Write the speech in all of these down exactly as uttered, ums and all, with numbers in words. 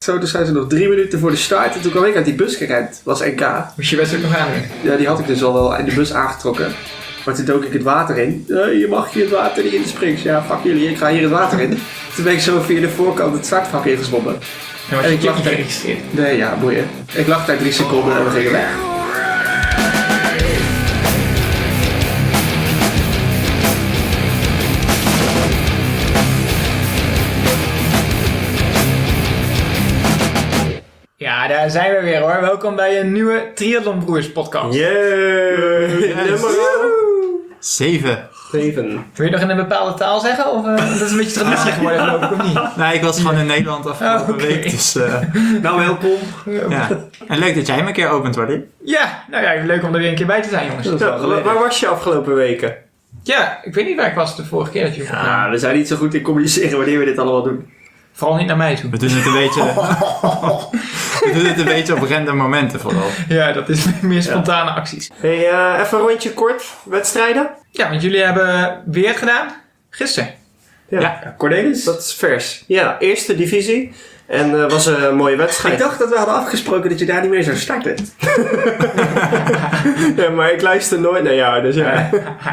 Zo, dus zijn ze nog drie minuten voor de start. En toen kwam ik uit die bus gerend. Was N K. Moest je wedstrijd nog aan doen? Ja, die had ik dus al wel in de bus aangetrokken. Maar toen dook ik het water in. Uh, je mag hier het water niet in de springs. Ja, fuck jullie, ik ga hier het water in. Toen ben ik zo via de voorkant het startvak ingezwommen. En was je ik lag niet geregistreerd? Nee, ja, boeien. Ik lag daar drie seconden en we gingen weg. Ja, daar zijn we weer hoor. Welkom bij een nieuwe Triathlon Broers podcast. Yay! Nummer Zeven. zeven. Wil je nog in een bepaalde taal zeggen? Of uh, dat is een beetje traditie geworden geloof ik, of niet? Nee, ik was gewoon in Nederland afgelopen Oh, okay. week, dus... Uh, Nou, welkom. ja. En leuk dat jij hem een keer opent, Wally. Ja, nou ja, leuk om er weer een keer bij te zijn jongens. Dat is wel Ja, geleden. waar was je afgelopen weken? Ja, ik weet niet waar ik was de vorige keer dat je Ja, Ah, we zijn niet zo goed in communiceren wanneer we dit allemaal doen. Vooral niet naar mij toe. We doen het een beetje... we doen het een beetje op random momenten vooral. Ja, dat is meer spontane acties. Hey, uh, even een rondje kort. Wedstrijden? Ja, want jullie hebben weer gedaan. Gisteren. Ja. Ja. Cornelis? Dat is vers. Ja, eerste divisie. En uh, was een mooie wedstrijd. Ik dacht dat we hadden afgesproken dat je daar niet meer zou starten. Ja, maar ik luister nooit naar jou, dus ja.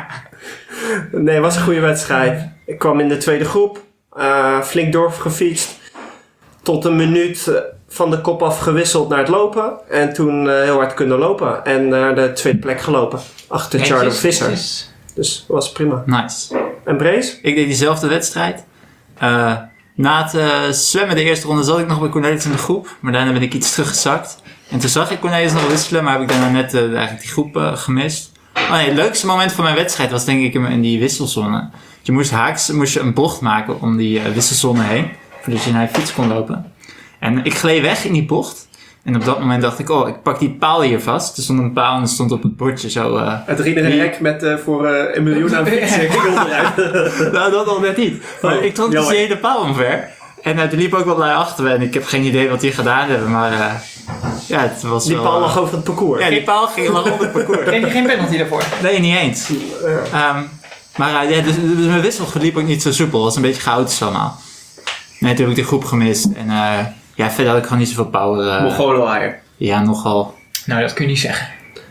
Nee, het was een goede wedstrijd. Ik kwam in de tweede groep. Uh, flink doorgefietst. Tot een minuut uh, van de kop af gewisseld naar het lopen. En toen uh, heel hard kunnen lopen. En naar de tweede plek gelopen. Achter Charlie Netjes, Visser. netjes. Dus dat was prima. Nice. En Brace? Ik deed diezelfde wedstrijd. Uh, na het uh, zwemmen de eerste ronde zat ik nog bij Cornelis in de groep. Maar daarna ben ik iets teruggezakt. En toen zag ik Cornelis nog wisselen, maar heb ik daarna net uh, eigenlijk die groep uh, gemist. Oh nee, het leukste moment van mijn wedstrijd was denk ik in die wisselzone. Je moest haaks moest je een bocht maken om die uh, wisselzone heen. Voordat je naar je fiets kon lopen. En ik gleed weg in die bocht. En op dat moment dacht ik, oh, ik pak die paal hier vast. Er stond een paal en er stond op het bordje zo... Uh, Het riedere hek met uh, voor uh, een miljoen aan fietsen. nou, dat al net niet. Maar Oh, ik trok dus jammer. die hele paal omver. En uh, er liep ook wat lui achter me. En ik heb geen idee wat die gedaan hebben. Maar uh, ja, het was Die wel... paal uh, lag over het parcours. Ja, die paal ging lag op het parcours. Kreeg je geen penalty daarvoor? Nee, niet eens. Um, maar uh, ja, dus, dus mijn wissel liep ook niet zo soepel. Het was een beetje chaotisch allemaal. Nee, toen heb ik de groep gemist. En uh, ja, verder had ik gewoon niet zoveel power. Uh, Mongolenwaaier. ja, nogal. Nou, dat kun je niet zeggen.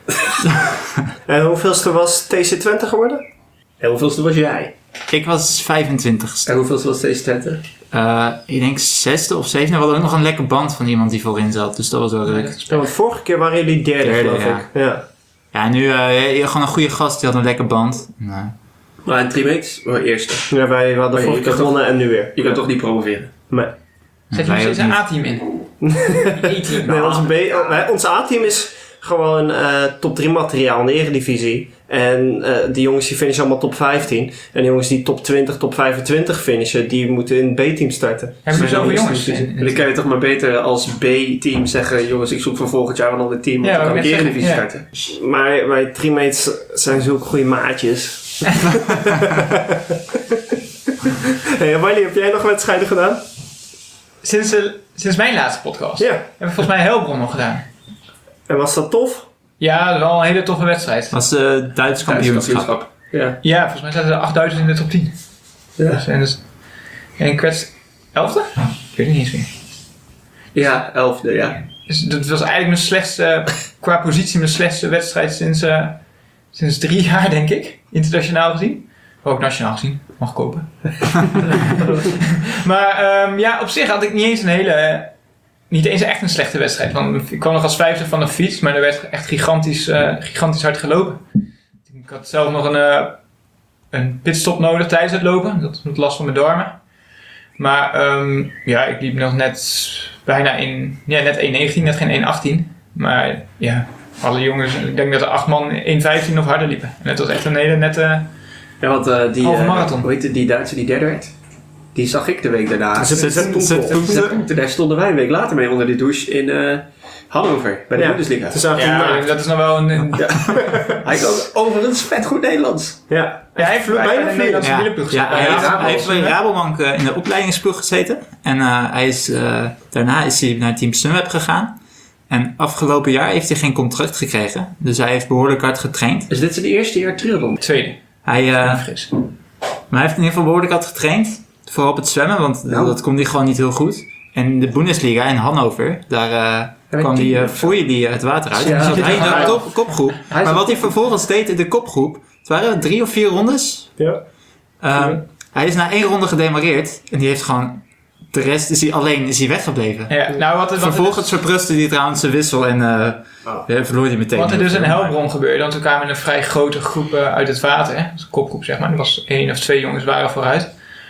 En hoeveelste was T C twintig geworden? En hoeveelste was jij? Ik was vijfentwintigste. En hoeveelste was deze twintig? Uh, ik denk zesde of zevende. We hadden ook nog een lekker band van iemand die voorin zat. Dus dat was wel leuk. Ja, want vorige keer waren jullie derde, Derde, geloof ja. ik. Ja. Ja, nu uh, gewoon een goede gast. Die had een lekker band. En, uh, Maar in drie mates, oh, eerste. Ja, wij hadden Oh, je vorige keer kan gewonnen en nu weer. Je kan toch niet promoveren? Nee. Zet je wij nog steeds ook een niet. A-team in? Een E-team? Nee, ons, B- wij- ons A-team is gewoon uh, top drie materiaal in de eredivisie. En uh, die jongens die finishen allemaal top vijftien. En de jongens die top twintig, top vijfentwintig finishen, die moeten in het B-team starten. Hebben we Dus zoveel dan jongens? is het- in- En dan kan je toch maar beter als B-team zeggen... Jongens, ik zoek voor volgend jaar een ander team. Ja, Want dan kan wou ik ik net Eredivisie zeggen, starten. Maar wij teammates zijn zulke goede maatjes. Hey, Wiley, heb jij nog wedstrijden gedaan? Sinds, de, sinds mijn laatste podcast Ja. hebben we volgens mij Helbron nog gedaan. En was dat tof? Ja, dat was wel een hele toffe wedstrijd. was de Duits kampioenschap. Ja. Ja, volgens mij zaten er achtduizend in de top tien. Ja. Dus, en, dus, en ik werd elfde? Ik weet het niet eens meer. Ja, elfde, ja. Dus dat was eigenlijk mijn slechtste, qua positie mijn slechtste wedstrijd sinds, uh, sinds drie jaar, denk ik. Internationaal gezien. Ook nationaal gezien. Mag kopen. Maar um, ja, op zich had ik niet eens een hele... Uh, niet eens echt een slechte wedstrijd. Want ik kwam nog als vijfde van de fiets. Maar er werd echt gigantisch, uh, gigantisch hard gelopen. Ik had zelf nog een, uh, een pitstop nodig tijdens het lopen. Dat had last van mijn darmen. Maar um, ja, ik liep nog net bijna in... Ja, net één negentien, net geen één achttien. Maar ja, alle jongens... Ik denk dat er acht man één vijftien of harder liepen. En het was echt een hele nette... Ja, want uh, die... Halve uh, marathon. Hoe heet het, die Duitse die derde werd? Die zag ik de week daarna. Zet- zet- zet- Zet- zet- Daar stonden wij een week later mee onder de douche in uh, Hannover. Bij de Ja. Bundesliga. Toen zagen we Ja, naakt. dat is nog wel een... een Ja. Hij kan overigens vet goed Nederlands. Ja. ja, hij heeft Bijna bij de vier. Nederlandse Ja, wielerploeg ja, gezeten. hij, Ja, heeft, Rabobank. hij heeft bij Rabobank uh, in de opleidingsploeg gezeten. En uh, hij is, uh, daarna is hij naar Team Sunweb gegaan. En afgelopen jaar heeft hij geen contract gekregen. Dus hij heeft behoorlijk hard getraind. Dus dit is het eerste jaar triathlon. Tweede. Hij, uh, Fris. maar hij heeft in ieder geval behoorlijk hard getraind. Vooral op het zwemmen, want Nou. dat kon hij gewoon niet heel goed. in de Bundesliga in Hannover, daar uh, kwam die, uh, foeie die het water uit. Ja, en zat ja, hij in de ja. top, kopgroep. Hij Maar zat- wat hij vervolgens deed in de kopgroep, het waren drie of vier rondes. Ja. Um, hij is na één ronde gedemareerd en die heeft gewoon, de rest is hij alleen is hij weggebleven. Ja, nou, wat, er- wat, er, Vervolgens verpruste hij trouwens zijn wissel en uh, Oh. ja, verloor hij meteen. wat er dus in Helbron gebeurde, want we kwamen een vrij grote groep uh, uit het water, hè? Dus een kopgroep zeg maar, er was één of twee jongens waren vooruit.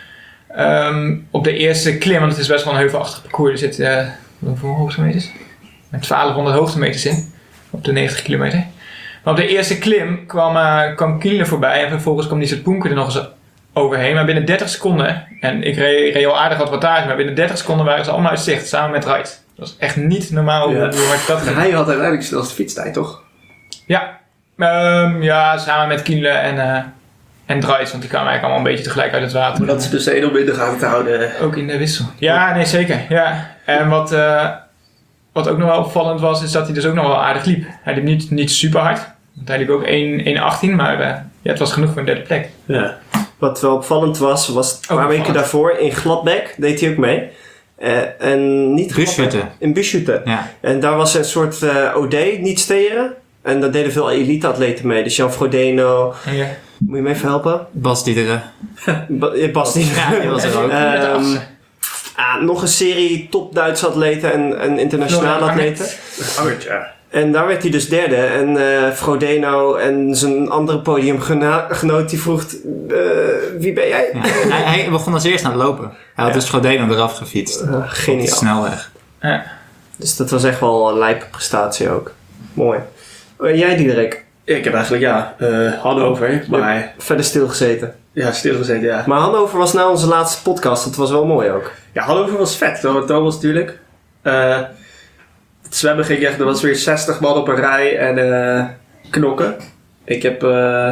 Um, op de eerste klim, want het is best wel een heuvelachtig parcours, er zit uh, hoeveel hoogtemeters? Met twaalfhonderd hoogtemeters in, op de negentig kilometer. Maar op de eerste klim kwam, uh, kwam Kienle voorbij en vervolgens kwam Niels Poenke er nog eens overheen. Maar binnen dertig seconden, en ik reed, reed al aardig wat wattage, maar binnen dertig seconden waren ze allemaal uit zicht, samen met Wright. Dat was echt niet normaal Ja. hoe, hoe hard dat ging. Hij had uiteindelijk de snelste fietstijd, toch? Ja, um, ja samen met Kienle en, uh, en Drijs, want die kwamen eigenlijk allemaal een beetje tegelijk uit het water. Maar dat is dus één om in de gaten te houden. Ook in de wissel. Ja, nee zeker. Ja. En wat, uh, wat ook nog wel opvallend was, is dat hij dus ook nog wel aardig liep. Hij liep niet, niet super hard, want hij liep ook één achttien, maar uh, ja, het was genoeg voor een derde plek. Ja. Wat wel opvallend was, was een paar opvallend. weken daarvoor in Gladbeck deed hij ook mee. Uh, en niet Busschutten. Gladbeck, in Busschutten. Ja. En daar was een soort uh, O D, niet steren. En daar deden veel elite-atleten mee. Dus Jan Frodeno, Ja. moet je me even helpen? Bas Diederen. Ba- ja, Bas die. Ja, die was er ook. Met de Ehm, assen. ah, nog een serie top Duitse atleten en, en internationale Florian atleten. Angert, ja. En daar werd hij dus derde. En uh, Frodeno en zijn andere podiumgenoot die vroeg, uh, wie ben jij? Ja. hij, hij begon als eerst aan het lopen. Hij had Ja. dus Frodeno eraf gefietst. Uh, Op de geniaal. snelweg. Ja. Dus dat was echt wel een lijpe prestatie ook. Mooi. Uh, jij Diederik, Ik heb eigenlijk, ja, uh, Hannover, maar verder stilgezeten. ja, stilgezeten, ja. Maar Hannover was na onze laatste podcast, dat was wel mooi ook. Ja, Hannover was vet, hoor. Thomas natuurlijk. Uh, het zwemmen ging echt, er was weer zestig man op een rij en uh, knokken. Ik heb, uh,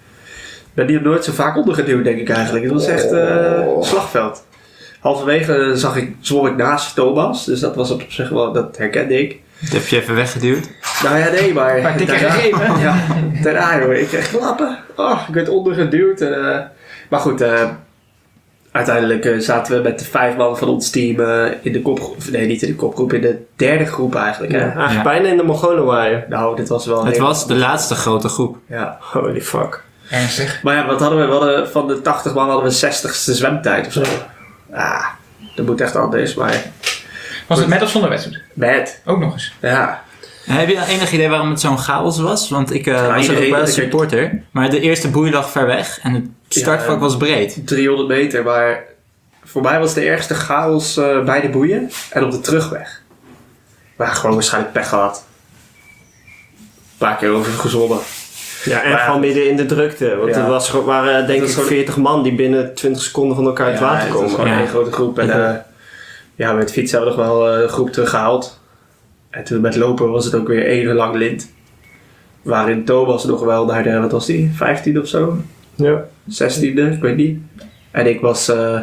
ben hier nooit zo vaak ondergeduwd, denk ik eigenlijk. Het was echt uh, Oh. slagveld. Halverwege zag ik, zwom ik naast Thomas, dus dat was op zich wel, dat herkende ik. Dat heb je even weggeduwd. Nou ja, nee, maar... Maar dikke daarna- gegeven. Ja, daarna joh, ik kreeg klappen. Oh, ik werd ondergeduwd. En, uh, maar goed, uh, uiteindelijk uh, zaten we met de vijf man van ons team uh, in de kopgroep. Nee, niet in de kopgroep, in de derde groep eigenlijk. Ja, Hè? eigenlijk Ja. bijna in de Mongolen waren. Nou, dit was wel... een Het hele- was de laatste grote groep. Ja. Holy fuck. Ernstig. Maar ja, wat hadden we? we hadden, van de tachtig man hadden we zestigste zwemtijd of zo. Ah, dat moet echt anders, maar... Was het met of zonder wedstrijd? Bad. Ook nog eens. Ja. En heb je enig idee waarom het zo'n chaos was? Want ik uh, was er ook iedereen- wel als kijk- supporter. Maar de eerste boei lag ver weg. En het startvak Ja, was breed. driehonderd meter, maar voor mij was de ergste chaos uh, bij de boeien en op de terugweg. Maar gewoon waarschijnlijk pech gehad. Een paar keer over gezwommen. Ja, en Maar ja, gewoon midden in de drukte. Want Ja. er was, gewoon- waren denk Dat ik is gewoon- veertig man die binnen twintig seconden van elkaar uit het water het was komen. gewoon Ja. één grote groep. En Ja. uh, ja, met fietsen hebben we nog wel uh, de groep teruggehaald. En toen met lopen was het ook weer één lang lint. Waarin Thomas nog wel naar de, wat was die, vijftiende of zo? Ja. zestiende, ik weet niet. En ik was uh,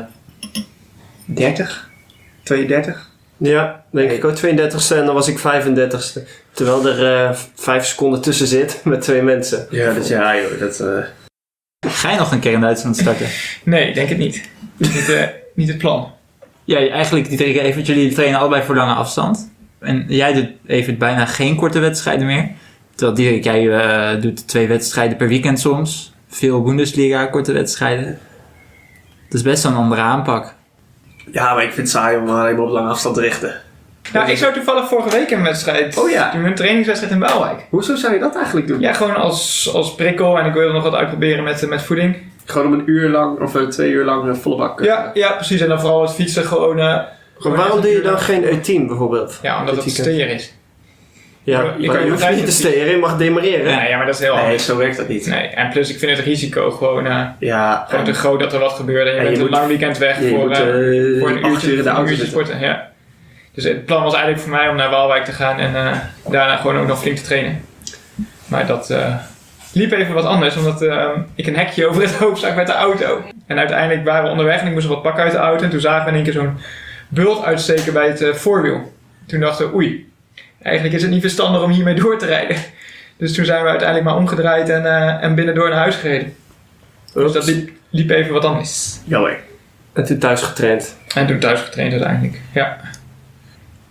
dertig, tweeëndertig. Ja, denk ik ook tweeëndertigste en dan was ik vijfendertigste. Terwijl er uh, vijf seconden tussen zit met twee mensen. Ja, dus ja, joh, dat... Uh, Ga je nog een keer in Duitsland starten? Nee, ik denk het niet. niet, uh, niet het plan. Ja, eigenlijk die drie even. Jullie trainen allebei voor lange afstand. En jij doet even bijna geen korte wedstrijden meer. Terwijl Dirk, jij uh, doet twee wedstrijden per weekend soms. Veel Bundesliga, korte wedstrijden. Dat is best wel een andere aanpak. ja, maar ik vind het saai om alleen maar op lange afstand te richten. Nou, ik zou toevallig vorige week een wedstrijd Oh ja. doen, een trainingswedstrijd in Waalwijk. Hoezo zou je dat eigenlijk doen? Ja, gewoon als, als prikkel en ik wil er nog wat uitproberen met, met voeding. Gewoon om een uur lang, of uh, twee uur lang uh, volle bak. uh, Ja, ja, precies. En dan vooral het fietsen gewoon... Uh, Maar gewoon waarom echt doe je een dan uur geen E tien bijvoorbeeld? Ja, omdat het Dit weekend? steer is. Ja, Je maar kan je, je hoeft bedrijf niet te niet- steren, je mag demareren. Nee, ja, maar dat is heel Nee, anders. zo werkt dat niet. Nee, en plus ik vind het risico gewoon, uh, Ja, gewoon en- te groot dat er wat gebeurt. En je En je bent een moet- lang weekend weg je voor, moet, uh, uh, voor een acht uurtje, uur in de een auto uurtje zitten. sporten. Ja. Dus het plan was eigenlijk voor mij om naar Waalwijk te gaan en uh, daarna gewoon ook nog flink te trainen. Maar dat uh, liep even wat anders, omdat uh, ik een hekje over het hoofd zag met de auto. En uiteindelijk waren we onderweg en ik moest wat pakken uit de auto. En toen zagen we in één keer zo'n bult uitsteken bij het uh, voorwiel. Toen dachten we, oei, eigenlijk is het niet verstandig om hiermee door te rijden. Dus toen zijn we uiteindelijk maar omgedraaid en, uh, en binnendoor naar huis gereden. Dus dat liep, liep even wat anders. Jammer. En toen thuis getraind. En toen thuis getraind uiteindelijk, ja.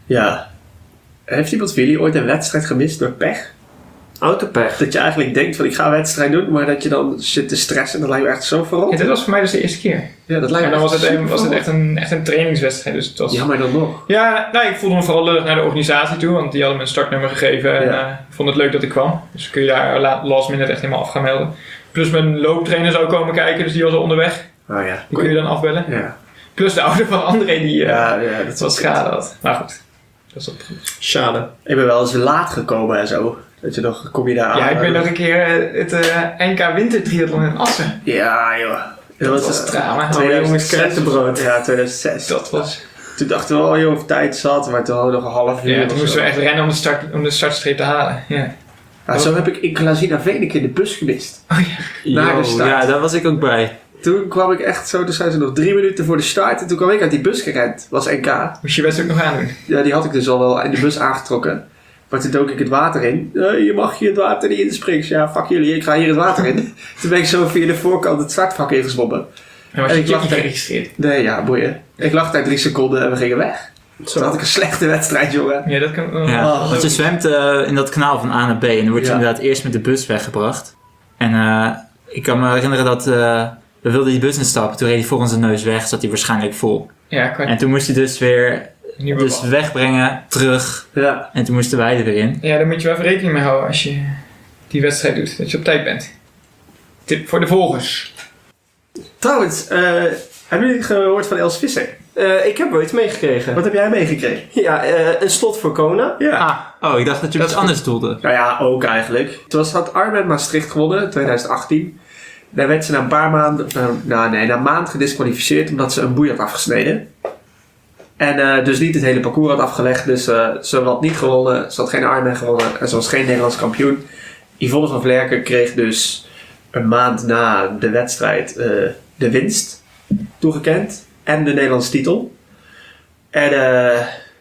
Ja. Heeft iemand van jullie ooit een wedstrijd gemist door pech? Autopech. Dat je eigenlijk denkt van ik ga een wedstrijd doen, maar dat je dan zit te stressen. Dat lijkt me echt zo verrot. Ja, dit was voor mij dus de eerste keer. Ja, dat lijkt Maar me dan was het, echt een, was het super echt, een, echt een trainingswedstrijd. Dus het was... verrot. Ja, maar dan nog. Ja, nou, ik voelde me vooral lullig naar de organisatie toe, want die hadden me een startnummer gegeven en Ja. uh, vond het leuk dat ik kwam. Dus kun je daar la- last minute echt helemaal af gaan melden. Plus mijn looptrainer zou komen kijken, dus die was al onderweg. Oh ja. Die kon je dan afbellen. Ja, Plus de ouder van André die uh, ja, ja dat wat was schade had. Maar goed, dat is op goed. Schade. Ik ben wel eens laat gekomen en zo. Dat je nog, kom je daar aan. Ja, ik weet nog een keer uh, het uh, N K Wintertriathlon in Assen. Ja, joh. Dat, Dat was, was eh, drama. Oh, jongens, zes. krentenbrood. Ja, tweeduizend zes. Dat was... Toen dachten we al, joh, of tijd zat, maar toen hadden we nog een half uur. Ja, of toen zo. moesten we echt rennen om de, start, om de startstreep te halen. Ja. Ja, zo heb ik in Glazina Veen een keer de bus gemist. Oh ja. Na de Yo, start. ja, daar was ik ook bij. Toen kwam ik echt zo, toen zijn ze nog drie minuten voor de start en toen kwam ik uit die bus gerend. Was N K. Moest je best ook nog aandoen. Ja, die had ik dus al wel in de bus aangetrokken. Maar toen dook ik het water in. Uh, je mag hier het water niet in de springs. Ja, fuck jullie, ik ga hier het water in. Toen ben ik zo via de voorkant het startvak ingezwommen. En was En je ik niet lag daar- geregistreerd. Nee, ja, boeien. Ik lag daar drie seconden en we gingen weg. Toen had ik een slechte wedstrijd, jongen. Ja, dat kan wel. Ja, Oh. want je zwemt uh, in dat kanaal van A naar B en dan word je Ja. inderdaad eerst met de bus weggebracht. En uh, ik kan me herinneren dat uh, we wilden die bus instappen, toen reed hij voor onze neus weg, zat hij waarschijnlijk vol. Ja, kan En toen moest hij dus weer niet dus wegbrengen, terug Ja. en toen moesten wij er weer in. Ja, daar moet je wel even rekening mee houden als je die wedstrijd doet. Dat je op tijd bent. Tip voor de volgers. Trouwens, uh, hebben jullie gehoord van Els Visser? Uh, ik heb ooit meegekregen. Wat heb jij meegekregen? Ja, uh, een slot voor Kona. Ja. Ah, oh, ik dacht dat je Dat iets is anders doelde. Nou ja, ook eigenlijk. Toen was, had Armen Maastricht gewonnen, twintig achttien. Daar werd ze na een paar maanden, uh, nou nee, na een maand gedisqualificeerd omdat ze een boei had afgesneden. En uh, dus niet het hele parcours had afgelegd. Dus uh, ze had niet gewonnen, ze had geen Ironman gewonnen en ze was geen Nederlands kampioen. Yvonne van Vlerken kreeg dus een maand na de wedstrijd uh, de winst toegekend en de Nederlandse titel. En uh,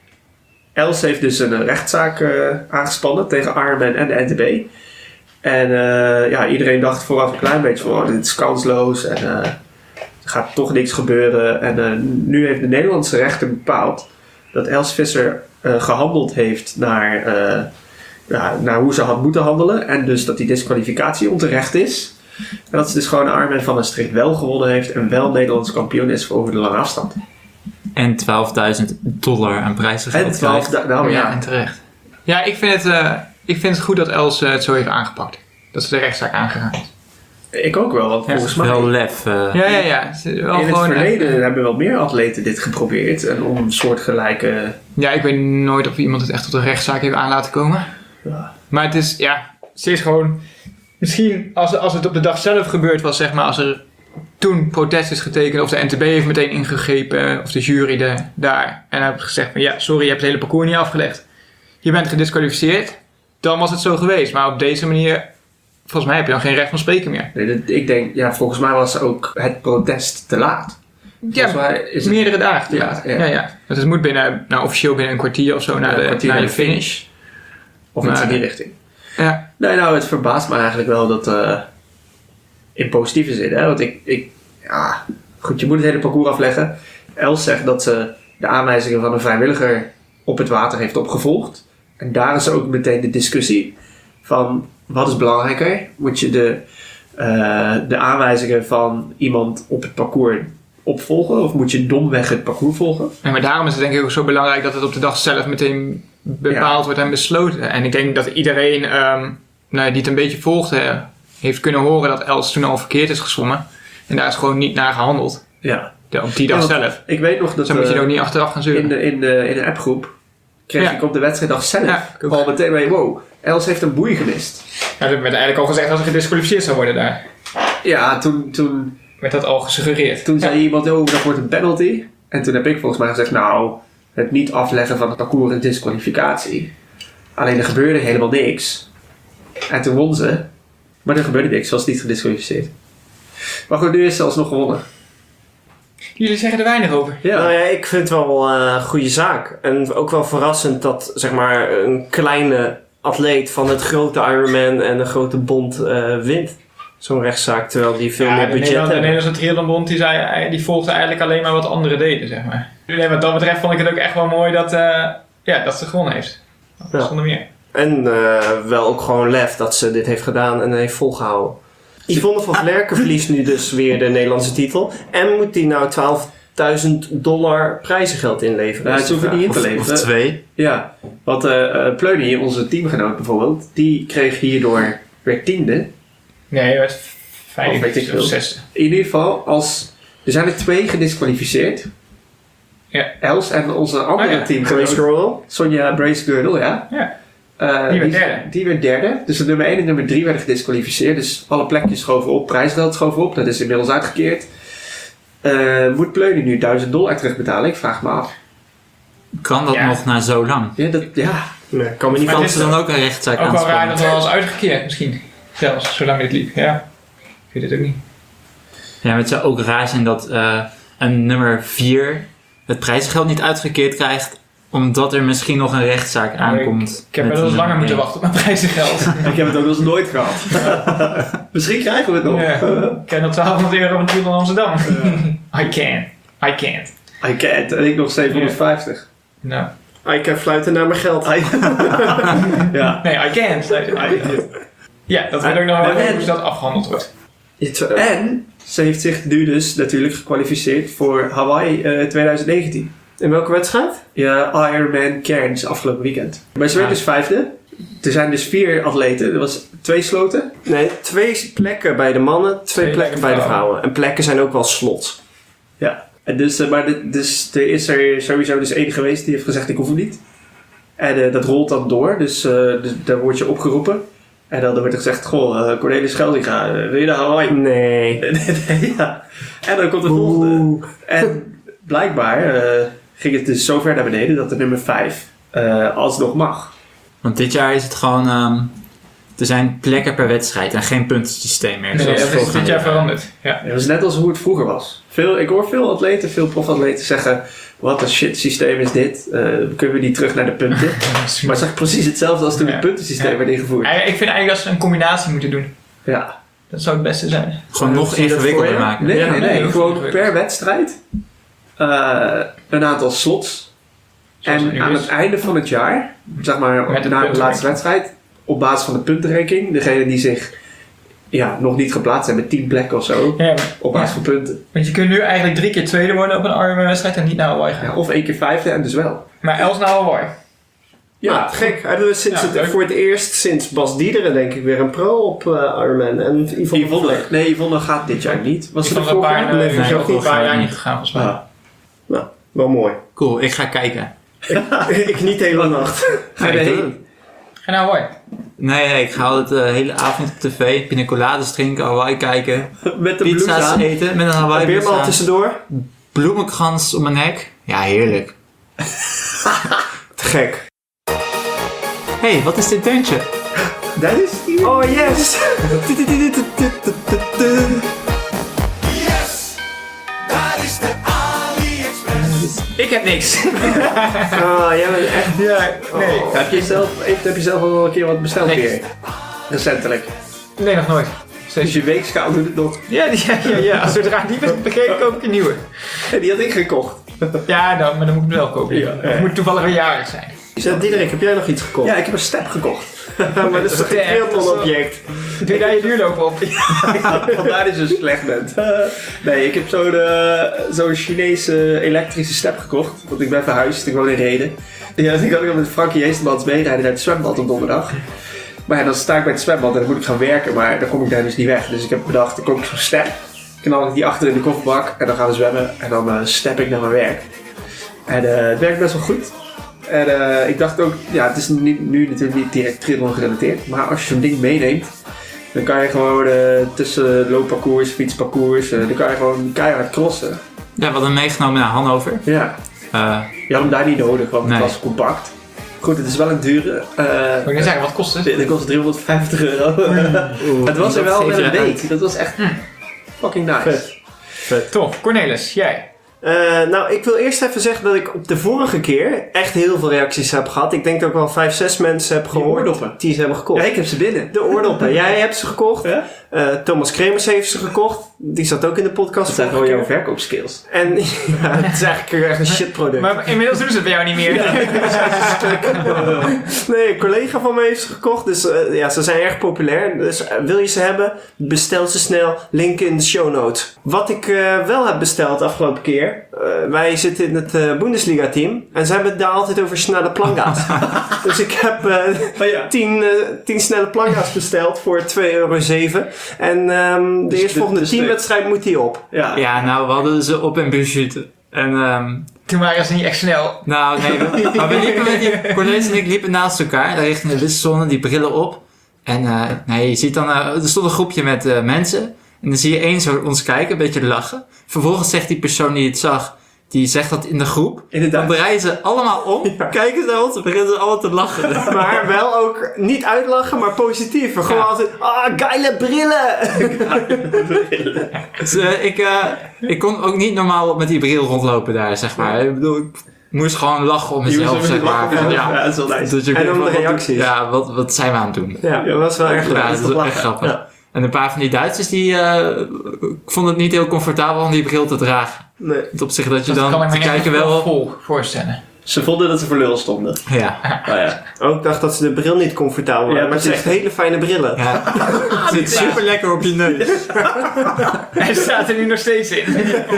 Els heeft dus een rechtszaak uh, aangespannen tegen Ironman en de N T B. En uh, ja, iedereen dacht vooraf een klein beetje van, oh, dit is kansloos en uh, er gaat toch niks gebeuren. En uh, nu heeft de Nederlandse rechter bepaald dat Els Visser uh, gehandeld heeft naar, uh, ja, naar hoe ze had moeten handelen. En dus dat die disqualificatie onterecht is. En dat ze dus gewoon Ironman van Maastricht wel gewonnen heeft en wel Nederlands kampioen is voor over de lange afstand. En twaalfduizend dollar aan prijzengeld. En twaalf, nou ja, ja, en terecht. Ja, ik vind het, uh, ik vind het goed dat Els uh, het zo heeft aangepakt. Dat ze de rechtszaak aangegaan is. ik ook wel, want Ja, volgens mij... Wel lef. uh, Ja, ja, ja. Ze- Wel In het gewoon, uh, verleden hebben wel meer atleten dit geprobeerd. En om een soortgelijke... ja, ik weet nooit of iemand het echt tot een rechtszaak heeft aan laten komen. Ja. Maar het is, ja, ze is gewoon... Misschien als, als het op de dag zelf gebeurd was, zeg maar, als er toen protest is getekend, of de N T B heeft meteen ingegrepen, of de jury de, daar, en heeft gezegd van ja, sorry, je hebt het hele parcours niet afgelegd. Je bent gedisqualificeerd. Dan was het zo geweest. Maar op deze manier, volgens mij heb je dan geen recht van spreken meer. Nee, dat- ik denk, ja, volgens mij was ook het protest te laat. Volgens Ja, mij is het... meerdere dagen te Ja, laat. ja. Ja, ja. Want het moet binnen, nou officieel binnen een kwartier of zo naar Ja, de, een kwartier naar naar de de finish. Of iets in Maar- die richting. Ja, Nee, nou, het verbaast me eigenlijk wel dat... eh, in positieve zin, hè. Want ik, ik... Ja, goed, je moet het hele parcours afleggen. Els zegt dat ze de aanwijzingen van een vrijwilliger op het water heeft opgevolgd. En daar is ook meteen de discussie van... Wat is belangrijker? Moet je de, eh, de aanwijzingen van iemand op het parcours opvolgen? Of moet je domweg het parcours volgen? en maar daarom is het denk ik ook zo belangrijk dat het op de dag zelf meteen bepaald Ja. wordt en besloten. En ik denk dat iedereen ehm, nou, die het een beetje volgt, eh, heeft kunnen horen dat Els toen al verkeerd is gezwommen. En daar is gewoon niet naar gehandeld. Ja. De, op die dag Ja, want zelf. Ik weet nog dat... Dus dan moet je eh, er ook niet achteraf gaan zeuren. in, de, in, de, in de appgroep kreeg Ja. ik op de wedstrijddag zelf Ja, ik ook. al meteen mee... Wow, Els heeft een boei gemist. Ja, er werd eigenlijk al gezegd dat ze gedisqualificeerd zou worden daar. Ja, toen, toen, Werd dat al gesuggereerd. toen Ja. zei iemand... Oh, dat wordt een penalty. En toen heb ik volgens mij gezegd... Nou, het niet afleggen van het parcours is disqualificatie. Alleen er gebeurde helemaal niks. En toen won ze. Maar er gebeurde niks. Ze was niet gedisqualificeerd. Maar goed, nu is ze alsnog gewonnen. Jullie zeggen er weinig over. Ja. Nou ja, ik vind het wel een uh, goede zaak. En ook wel verrassend dat zeg maar een kleine atleet van het grote Ironman en een grote bond uh, wint. Zo'n rechtszaak, terwijl die veel Ja, meer de budget Nederland- de hebben. Nederlandse Triathlonbond die, zei, die volgde eigenlijk alleen maar wat anderen deden, zeg maar. Nee, wat dat betreft vond ik het ook echt wel mooi dat, uh, Ja, dat ze gewonnen heeft. Ja. Zonder meer. En uh, wel ook gewoon lef dat ze dit heeft gedaan en heeft volgehouden. Yvonne van Vlerken verliest nu dus weer de Nederlandse titel. En moet die nou twaalfduizend dollar prijzengeld inleveren? Nou, het hoeft niet in te Of, leveren. of twee. Ja, want uh, uh, Pleuny, onze teamgenoot bijvoorbeeld, die kreeg hierdoor weer tiende. Nee, hij werd Of weet ik vijfde veel. of zesde. In ieder geval, als, er zijn er twee gedisqualificeerd. Ja. Els en onze andere Oh ja, teamgenoot, Grace Girdle. Sonja Bracegirdle, ja. Ja. Uh, Die werd derde. Die werd derde. Dus de nummer één en nummer drie werden gedisqualificeerd. Dus alle plekjes schoven op, prijsgeld schoven op. Dat is inmiddels uitgekeerd. Uh, moet Pleuny nu duizend dollar terugbetalen? Ik vraag me af. Kan dat Ja. nog na zo lang? Ja, dat, ja. Nee, kan me niet Maar Kan dit ze is dan ook een rechtszaak Ook wel raar dat aanspannen? het wel is uitgekeerd misschien. Zelfs, zolang dit liep. Ja. Ik weet het ook niet. Ja, maar het zou ook raar zijn dat uh, een nummer vier het prijsgeld niet uitgekeerd krijgt, omdat er misschien nog een rechtszaak aankomt. Ik heb met wel eens een langer nummer moeten één. wachten op mijn prijzengeld. Ik heb het ook nog eens nooit gehad. Misschien krijgen we het nog. Ja. Ik ken dat twaalfhonderd euro van de in Amsterdam. I can. I can't. I can't. En ik nog zevenhonderdvijftig. Nou. Ik kan fluiten naar mijn geld. Ja. Nee, I can't. Ja, dat wil ik nog wel weten hoe dat afgehandeld wordt. En ze heeft zich nu dus natuurlijk gekwalificeerd voor Hawaii uh, twintig negentien. In welke wedstrijd? Ja, Ironman Cairns afgelopen weekend. Maar ze werd Ja. dus vijfde. Er zijn dus vier atleten. Er was twee sloten. Nee, twee plekken bij de mannen, twee, Twee plekken bij de vrouwen. En plekken zijn ook wel slot. Ja. En dus, uh, maar de, dus er is er sowieso dus één geweest die heeft gezegd ik hoef het niet. En uh, dat rolt dan door. Dus, uh, dus daar word je opgeroepen. En dan werd er gezegd, goh, uh, Cornelis Geldinga, uh, wil je naar Hawaii? Nee. Nee, ja. En dan komt de volgende. Oeh. En blijkbaar uh, ging het dus zo ver naar beneden dat de nummer vijf uh, alsnog mag. Want dit jaar is het gewoon, um, er zijn plekken per wedstrijd en geen puntensysteem meer. Nee, zoals dat is vorig dit jaar veranderd. Ja. Het was net als hoe het vroeger was. Veel, ik hoor veel atleten, veel profatleten zeggen, wat een shit systeem is dit. Uh, kunnen we niet terug naar de punten? Maar het is echt precies hetzelfde als toen Ja. het puntensysteem Ja. werd ingevoerd. Ik vind eigenlijk dat ze een combinatie moeten doen. Ja. Dat zou het beste zijn. Gewoon nog Zie je dat ingewikkelder voor je? maken. Nee, Ja, nee, nee, nee. hoeft Gewoon niet per wedstrijd uh, een aantal slots. Zoals het En nu aan is. het einde van het jaar, zeg maar Met de na de puntenranking. laatste wedstrijd, op basis van de puntenranking, degene die zich ja, nog niet geplaatst zijn met tien plekken of zo, Ja, maar- op basis ja. van punten. Want je kunt nu eigenlijk drie keer tweede worden op een Ironman-wedstrijd en niet naar Hawaii gaan. Ja, of één keer vijfde en dus wel. Maar Els naar Hawaii. Ja, Ja, gek. Hij doet sinds Ja, het, leuk. voor het eerst sinds Bas Diederen denk ik weer een pro op uh, Ironman. En Yvonne van Yvonne, Vleck. nee, Yvonne gaat dit jaar niet. Was Ik ze er vond het een vorig paar, jaar? uh, Nee, nee, ook ook een niet. paar jaar niet gegaan volgens mij. Ah. Nou, wel mooi. Cool, ik ga kijken. Ik niet de hele nacht. Ga je ik doe erheen? Ga naar Hawaii. Nee, nee, ik ga altijd de hele avond op tv, pina coladas drinken, Hawaii kijken, Met de blouse pizza's aan. eten met een Een Hawaii blouse beermal aan, tussendoor. bloemenkrans om mijn nek. Ja, heerlijk. Te gek. Hé, hey, wat is dit deuntje? Dat is hier. Oh yes! Ik heb niks. Ah, jij bent echt... Ja, nee. Heb je zelf, heeft- heb je zelf al wel een keer wat besteld Nee. weer? Recentelijk. Nee, nog nooit. Dus Steeds. je weegschaal doet het nog. Ja, die- ja, ja, ja. Zodra die bent begrepen, koop ik een nieuwe. En die had ik gekocht. Ja, dan, maar dan moet ik hem wel kopen. Ja, Of moet toevallig wel jarig zijn. Ja, Diederik, heb jij nog iets gekocht? Ja, ik heb een step gekocht. maar dat is toch geen triathlon-object? Doe je daar je duurloop op? Vandaar dat je zo slecht bent. Nee, ik heb zo'n uh, zo'n Chinese elektrische step gekocht. Want ik ben verhuisd, ik woon in Rheden. Ja, ik had met Frankie Heestemans meerijden naar het zwembad op donderdag. Maar ja, dan sta ik bij het zwembad en dan moet ik gaan werken. Maar dan kom ik daar dus niet weg. Dus ik heb bedacht, dan koop ik zo'n step. Knal ik die achter in de kofferbak en dan gaan we zwemmen. En dan uh, step ik naar mijn werk. En uh, het werkt best wel goed. En uh, ik dacht ook, ja, het is niet, nu natuurlijk niet direct triathlon gerelateerd. Maar als je zo'n ding meeneemt, dan kan je gewoon uh, tussen loopparcours, fietsparcours, uh, dan kan je gewoon keihard crossen. Ja, we hadden hem meegenomen naar Hannover. Ja, Uh, je had hem daar niet nodig, want Nee. het was compact. Goed, het is wel een dure. Uh, Moet ik net zeggen, wat kost het? dit kost driehonderdvijftig euro. Oeh, Het was er dat wel geef in je een uit. week. Dat was echt fucking nice. Vet. Tof. Cornelis, jij? Uh, nou, ik wil eerst even zeggen dat ik op de vorige keer echt heel veel reacties heb gehad. Ik denk dat ik wel vijf, zes mensen heb Die gehoord oordoppen. die ze hebben gekocht. Ja, ik heb ze binnen. De oordoppen. Jij hebt ze gekocht. Ja? Uh, Thomas Kremers heeft ze gekocht. Die zat ook in de podcast. Dat zijn gewoon jouw verkoopskills. En ja, het is eigenlijk echt een shitproduct. Maar inmiddels doen ze het bij jou niet meer. Ja, nee, een collega van me heeft ze gekocht. Dus uh, ja, ze zijn erg populair. Dus uh, wil je ze hebben, bestel ze snel. Link in de show notes. Wat ik uh, wel heb besteld de afgelopen keer. Uh, wij zitten in het uh, Bundesliga team. En ze hebben het daar altijd over snelle planga's. Dus ik heb uh, Oh ja. tien, uh, tien snelle planga's besteld voor twee euro zeven. En um, de Dus eerstvolgende de- de teamwedstrijd moet die op. Ja. Ja, nou, we hadden ze op en buurshooten. En, ehm Toen waren ze niet echt snel. nou, nee, we, maar we liepen met die, Cornelis en ik liepen naast elkaar, daar richting de wisselzone, die brillen op. En uh, nee, je ziet dan, uh, er stond een groepje met uh, mensen. En dan zie je één zo ons kijken, een beetje lachen. Vervolgens zegt die persoon die het zag, die zegt dat in de groep. Inderdaad. Dan draaien ze allemaal om, Ja. kijken ze naar ons en beginnen ze allemaal te lachen. Maar wel ook niet uitlachen, maar positief. Gewoon Ja. altijd, ah, geile brillen! Dus uh, ik, uh, ik kon ook niet normaal met die bril rondlopen daar, zeg maar. Ik bedoel, ik moest gewoon lachen om Je moest mezelf, even zeg maar. lachen. Van, Ja, ja, dat is wel nice. dat je En denkt om de van, wat- reacties. Ja, wat, wat zijn we aan het doen? Ja, dat was wel erg leuk. Ja, dat is lachen. echt grappig. Ja. En een paar van die Duitsers, die uh, vonden het niet heel comfortabel om die bril te dragen. Nee. Het op zich dat je Dat kan dan ik me te echt kijken wel wel... vol voorstellen. Ze vonden dat ze voor lul stonden. Ja, Oh ja. Ook dacht dat ze de bril niet comfortabel waren, Ja, maar het zijn echt precies. hele fijne brillen. ja. Het zit super lekker op je neus. Hij staat er nu nog steeds in.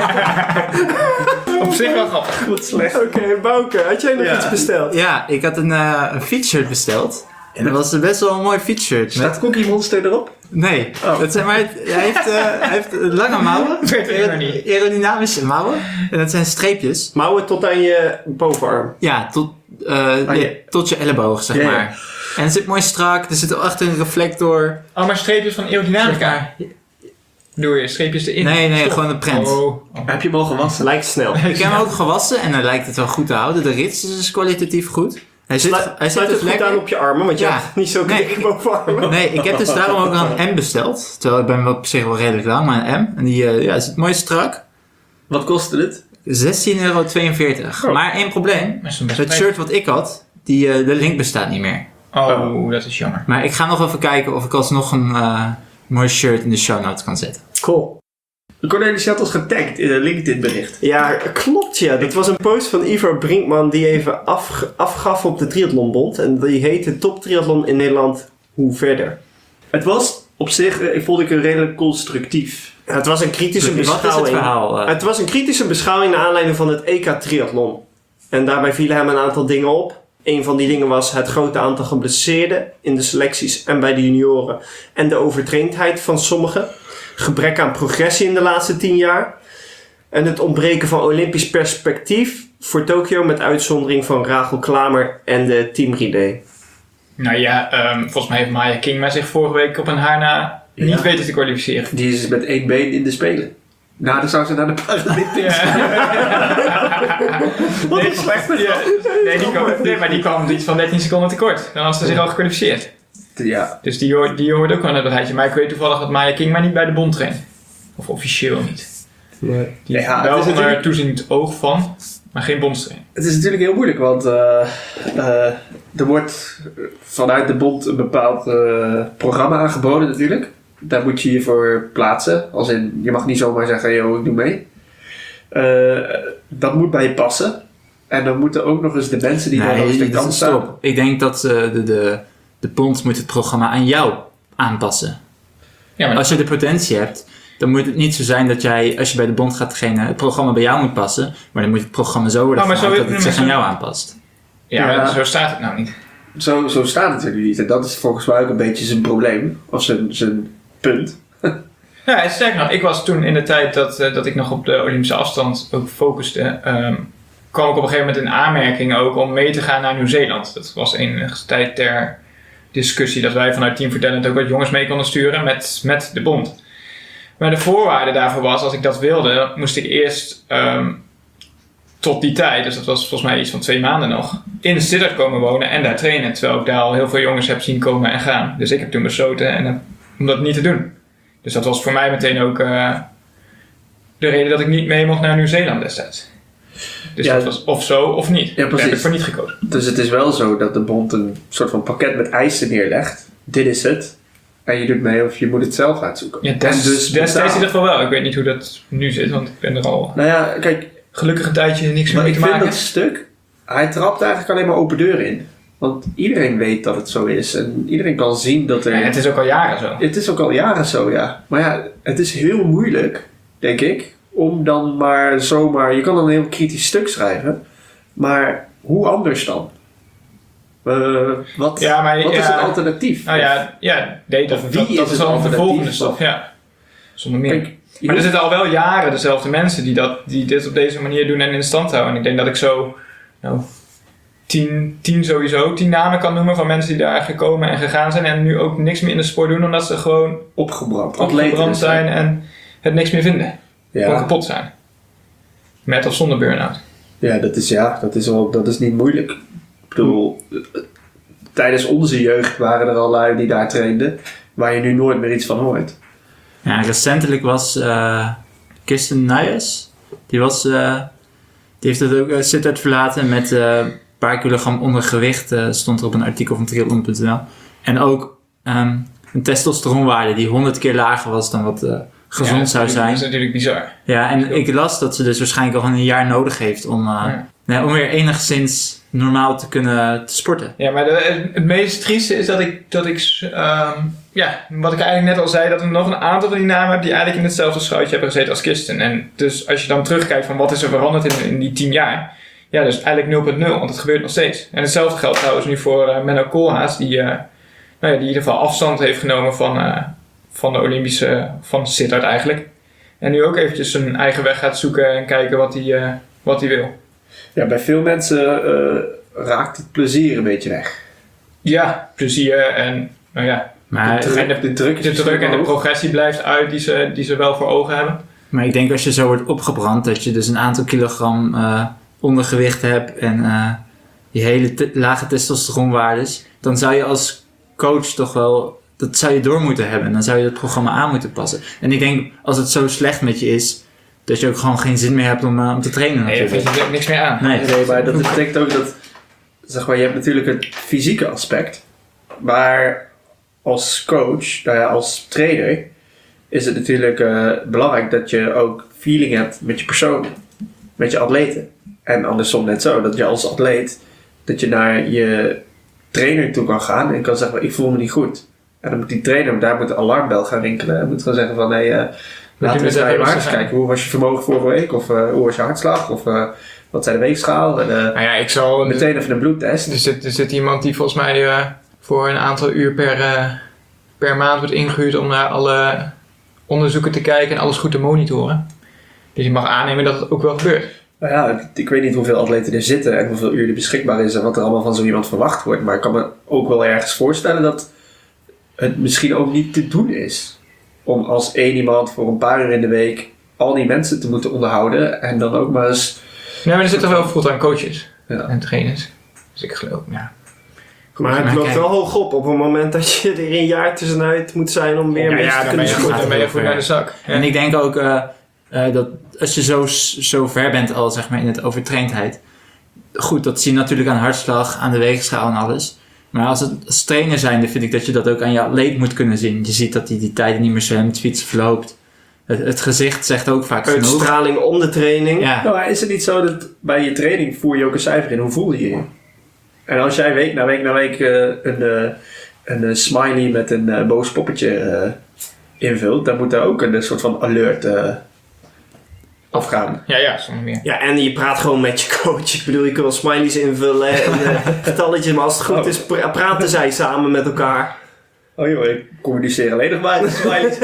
Op zich wel grappig. Wat slecht. Oké, Bouke, had jij nog Ja. iets besteld? Ja, ik had een, uh, een fietsshirt besteld. En dat was best wel een mooi fietsshirt. Staat Met... Cookie Monster erop? Nee, Oh. dat zijn maar, hij, heeft, uh, hij heeft lange mouwen. Weet ik nog niet. Aerodynamische mouwen. En dat zijn streepjes. Mouwen tot aan je bovenarm. Ja, tot, uh, Ah, nee, ja. tot je elleboog, zeg Ja, ja. maar. En het zit mooi strak. Er zit achter een reflector. Oh, maar streepjes van aerodynamica. Doe je streepjes erin? Nee, nee, Stop. gewoon een prent. Oh. oh. Heb je hem al gewassen? Lijkt snel. Ik heb hem ook gewassen en dan lijkt het wel goed te houden. De rits is dus kwalitatief goed. Hij zit, Sluit, hij zit sluit dus het goed lekker. aan op je armen, want je Ja. hebt niet zo Nee. dik bovenarmen. Nee, ik heb dus daarom ook een M besteld. Terwijl ik ben wel op zich wel redelijk lang, maar een M. En die uh, ja, zit mooi strak. Wat kostte het? zestien euro tweeënveertig. Oh. Maar één probleem. Dat is een best Het shirt wat ik had, die, uh, de link bestaat niet meer. Oh, dat is jammer. Maar ik ga nog even kijken of ik alsnog een uh, mooi shirt in de show notes kan zetten. Cool. Cornelis had ons getagd in een LinkedIn bericht. Ja, klopt ja. Dat was een post van Ivar Brinkman die even afge- afgaf op de Triathlonbond. En die heette Top Triathlon in Nederland, hoe verder? Het was op zich, eh, ik vond ik een redelijk constructief. Ja, het was een kritische Wat is het beschouwing. verhaal? Uh, Het was een kritische beschouwing naar aanleiding van het E K Triathlon. En daarbij vielen hem een aantal dingen op. Een van die dingen was het grote aantal geblesseerden in de selecties en bij de junioren. En de overtraindheid van sommigen. Gebrek aan progressie in de laatste tien jaar. En het ontbreken van olympisch perspectief voor Tokio met uitzondering van Rachel Klamer en de Team Relay. Nou ja, ehm, volgens mij heeft Maya Kingma zich vorige week op een haar na niet Ja. weten te kwalificeren. Die is met één been in de Spelen. Nou, dan zou ze naar de Paralympics. Wat Nee, een slechte ja, nee, die kwam, nee, maar die kwam iets van dertien seconden tekort. Dan had ze zich al gekwalificeerd. Ja, Dus die hoort, die hoort ook wel naar het rijtje. Maar ik weet toevallig dat Maya Kingma niet bij de bond traint. Of officieel niet. Nee. Die Ja, het wel is onder natuurlijk- toeziend oog van, maar geen bondstrainer. het is natuurlijk heel moeilijk, want eh, eh, er wordt vanuit de bond een bepaald eh, programma aangeboden natuurlijk. Daar moet je je voor plaatsen. Als in, je mag niet zomaar zeggen, yo, ik doe mee. Eh, dat moet bij je passen. En dan moeten ook nog eens de mensen die daar nee, langs de dat kant is staan. stop. Ik denk dat uh, de, de, de bond moet het programma aan jou aanpassen. Ja, maar Als je de potentie hebt, dan moet het niet zo zijn dat jij, als je bij de bond gaat trainen, het programma bij jou moet passen. Maar dan moet het programma zo worden Oh, maar gemaakt zo- dat het maar zich aan zo- jou aanpast. ja, Ja. maar zo staat het nou niet. Zo, zo staat het er nu niet. En dat is volgens mij ook een beetje zijn probleem. Of zijn, zijn punt. Ja, sterker nog, ik was toen in de tijd dat, uh, dat ik nog op de Olympische afstand ook focuste, um, kwam ik op een gegeven moment in aanmerking ook om mee te gaan naar Nieuw-Zeeland. Dat was enige tijd ter discussie dat wij vanuit Team Vertellend ook wat jongens mee konden sturen met, met de bond. Maar de voorwaarde daarvoor was, als ik dat wilde, moest ik eerst um, tot die tijd, dus dat was volgens mij iets van twee maanden nog, in Sittard komen wonen en daar trainen. Terwijl ik daar al heel veel jongens heb zien komen en gaan. Dus ik heb toen besloten en, uh, om dat niet te doen. Dus dat was voor mij meteen ook uh, de reden dat ik niet mee mocht naar Nieuw-Zeeland destijds. Dus Ja, dat was of zo of niet. Ja, Daar precies. heb ik voor niet gekozen. Dus het is wel zo dat de bond een soort van pakket met eisen neerlegt. Dit is het. en je doet mee of je moet het zelf uitzoeken. Ja, en des, dus destijds in betaal. ieder geval wel. Ik weet niet hoe dat nu zit, want ik ben er al Nou ja, kijk, gelukkig een tijdje niks meer maar mee ik te vind maken. dat stuk, hij trapt eigenlijk alleen maar open deuren in. Want iedereen weet dat het zo is en iedereen kan zien dat er... Ja, het is ook al jaren zo. Het is ook al jaren zo, ja. Maar ja, het is heel moeilijk, denk ik, om dan maar zomaar... Je kan dan een heel kritisch stuk schrijven, maar hoe anders dan? Uh, wat Ja, maar, wat is ja, het alternatief? Nou ja, ja nee, dat, Of wie dat, is dat is het al een alternatief? vervolgende stap. Ja, zonder meer. Kijk, je Maar er hoeft- zitten al wel jaren dezelfde mensen die, dat, die dit op deze manier doen en in stand houden. En ik denk dat ik zo nou, tien, tien sowieso, tien namen kan noemen van mensen die daar gekomen en gegaan zijn. En nu ook niks meer in de sport doen omdat ze gewoon opgebrand, opgebrand Atleten zijn en het niks meer vinden. Gewoon Ja, kapot zijn. Met of zonder burn-out. ja, dat is, ja dat, is wel, dat is niet moeilijk. Ik bedoel, tijdens onze jeugd waren er al lui die daar trainden, waar je nu nooit meer iets van hoort. Ja, recentelijk was uh, Kirsten Nijers. Die was, uh, die heeft het ook uh, Sittard verlaten met uh, een paar kilogram ondergewicht. Uh, stond er op een artikel van triathlon punt n l. En ook um, een testosteronwaarde die honderd keer lager was dan wat uh, gezond Ja, zou zijn. Dat is natuurlijk bizar. Ja, en ik las dat ze dus waarschijnlijk al een jaar nodig heeft om, uh, Ja. nee, om weer enigszins normaal te kunnen te sporten. Ja, maar de, het meest trieste is dat ik, dat ik um, ja, wat ik eigenlijk net al zei, dat er nog een aantal van die namen heb die eigenlijk in hetzelfde schuitje hebben gezeten als Kirsten. En dus als je dan terugkijkt van wat is er veranderd in, in die tien jaar, ja, dus eigenlijk nul punt nul, want het gebeurt nog steeds. En hetzelfde geldt trouwens nu voor uh, Menno Koolhaas, die, uh, nou ja, die in ieder geval afstand heeft genomen van, uh, van de Olympische, van Sittard eigenlijk. En nu ook eventjes zijn eigen weg gaat zoeken en kijken wat hij, uh, wat hij wil. Ja, bij veel mensen uh, raakt het plezier een beetje weg. Ja, plezier en nou ja, Maar, de druk, de druk, is de druk en de hoog. progressie blijft uit die ze, die ze wel voor ogen hebben. maar ik denk als je zo wordt opgebrand, dat je dus een aantal kilogram uh, ondergewicht hebt en uh, die hele te- lage testosteronwaardes, dan zou je als coach toch wel, dat zou je door moeten hebben. En dan zou je het programma aan moeten passen. En ik denk, als het zo slecht met je is, dat je ook gewoon geen zin meer hebt om, uh, om te trainen Nee, daar natuurlijk. vind je er niks meer aan. Nee. Nee, maar dat betekent ook dat, zeg maar, je hebt natuurlijk het fysieke aspect. Maar als coach, nou ja, als trainer, is het natuurlijk uh, belangrijk dat je ook feeling hebt met je persoon, met je atleten. En andersom net zo, dat je als atleet, dat je naar je trainer toe kan gaan en kan zeggen, ik voel me niet goed. En dan moet die trainer, daar moet de alarmbel gaan rinkelen. En moet gewoon zeggen van, nee, uh, laten we eens met naar je even waardes rustig kijken. Hoe was je vermogen vorige week? Of uh, hoe was je hartslag? Of uh, wat zijn de weegschaal? En, uh, Nou ja, ik zal... meteen even een bloedtest. Er zit, er zit iemand die volgens mij uh, voor een aantal uur per, uh, per maand wordt ingehuurd om naar alle onderzoeken te kijken en alles goed te monitoren. Dus je mag aannemen dat het ook wel gebeurt. Nou ja, ik weet niet hoeveel atleten er zitten en hoeveel uur er beschikbaar is en wat er allemaal van zo iemand verwacht wordt. Maar ik kan me ook wel ergens voorstellen dat het misschien ook niet te doen is om als één iemand voor een paar uur in de week al die mensen te moeten onderhouden en dan ook maar eens... Nee, maar er zitten wel fulltime coaches Ja. en trainers. Dus ik geloof, ja. Maar het maar loopt kijk. wel hoog op op het moment dat je er een jaar tussenuit moet zijn om meer Ja, mensen ja, te dan ben kunnen je goed, sporten. dan ben je heel goed ver. naar de zak. Ja. En ik denk ook uh, uh, dat als je zo, zo ver bent al zeg maar, in het overtraindheid. Goed, dat zie je natuurlijk aan hartslag, aan de weegschaal en alles. Maar als het als trainer zijnde vind ik dat je dat ook aan je atleet moet kunnen zien. Je ziet dat hij die tijden niet meer zwemt, fietsen verloopt. Het, het gezicht zegt ook vaak genoeg. Uitstraling om de training. Ja. Nou, maar is het niet zo dat bij je training voer je ook een cijfer in? Hoe voel je je? En als jij week na week na week uh, een, uh, een uh, smiley met een uh, boos poppetje uh, invult, dan moet daar ook een uh, soort van alert uh, afgaan. Ja, ja, zonder meer. Ja, en je praat gewoon met je coach. Ik bedoel, je kunt wel smileys invullen en uh, getalletjes, maar als het goed Oh. is, pra- praten zij samen met elkaar. Oh joh, ik communiceer alleen nog maar met smileys.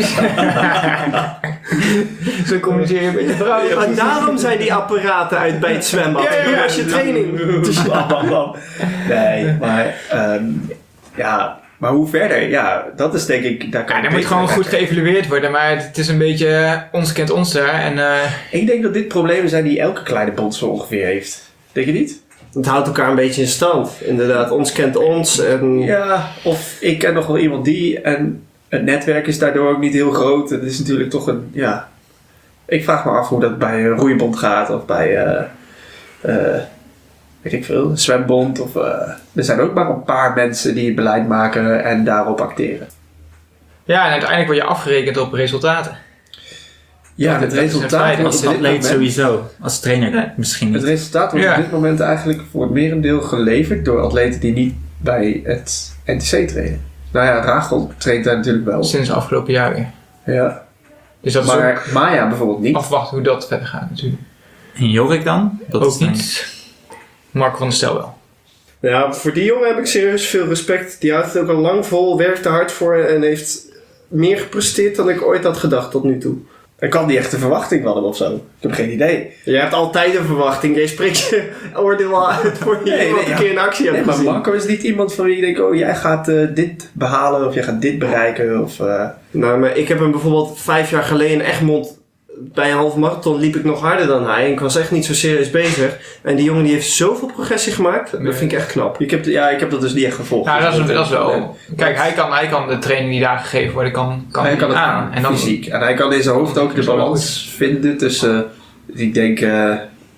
Zo communiceer je met je vrouw. Maar daarom zijn die apparaten uit bij het zwembad. Ja, ja, ja. Als je training. Bam, bam, bam. Nee, maar um, ja, maar hoe verder? Ja, dat is denk ik... Daar kan Ja, ik dan moet beter gewoon mee goed werken. geëvalueerd worden, maar het is een beetje uh, ons kent ons daar. En, uh, Ik denk dat dit problemen zijn die elke kleine bond zo ongeveer heeft. Denk je niet? Het houdt elkaar een beetje in stand. Inderdaad, ons kent ons. En Ja, of ik ken nog wel iemand die en het netwerk is daardoor ook niet heel groot. Het is natuurlijk toch een, ja... Ik vraag me af hoe dat bij een roeibond gaat of bij, uh, uh, weet ik veel, een zwembond. Of, uh, er zijn ook maar een paar mensen die het beleid maken en daarop acteren. Ja, en uiteindelijk word je afgerekend op resultaten. Ja, Dat- het dat is een resultaat feit. wordt Als op dit atleet moment- sowieso. Als trainer Ja. misschien Het niet. resultaat wordt Ja. op dit moment eigenlijk voor het merendeel geleverd door atleten die niet bij het N T C trainen. Nou ja, Rachel traint daar natuurlijk wel. Sinds afgelopen jaar weer. Ja. Dus dat is Maar Maya bijvoorbeeld niet. ook afwachten hoe dat verder gaat natuurlijk. En Jorik dan? Dat ook is dan- niet. Marco van der Stel wel. Ja, voor die jongen heb ik serieus veel respect. Die houdt het ook al lang vol, werkt er hard voor en heeft meer gepresteerd dan ik ooit had gedacht tot nu toe. Ik kan niet echt een verwachting van hem of zo. Ik heb geen idee. Je hebt altijd een verwachting. Je spreekt je oordeel al uit voor je Nee, iemand nee, een ja. keer in actie hebt Nee, maar gezien. Marco is niet iemand van wie je denkt, oh jij gaat eh, dit behalen of jij gaat dit bereiken. Of, eh, Nou, maar ik heb hem bijvoorbeeld vijf jaar geleden in Egmond bij een halve marathon liep ik nog harder dan hij. En ik was echt niet zo serieus bezig. En die jongen die heeft zoveel progressie gemaakt. Dat vind ik echt knap. ik heb, ja, ik heb dat dus niet echt gevolgd. Nou, dat is, Dus dat is wel. eh, Kijk, hij kan, hij kan de training die daar gegeven worden, kan, kan hij kan het aan. En dan, fysiek. En hij kan in zijn hoofd ook de balans vinden tussen, uh, ik denk, uh,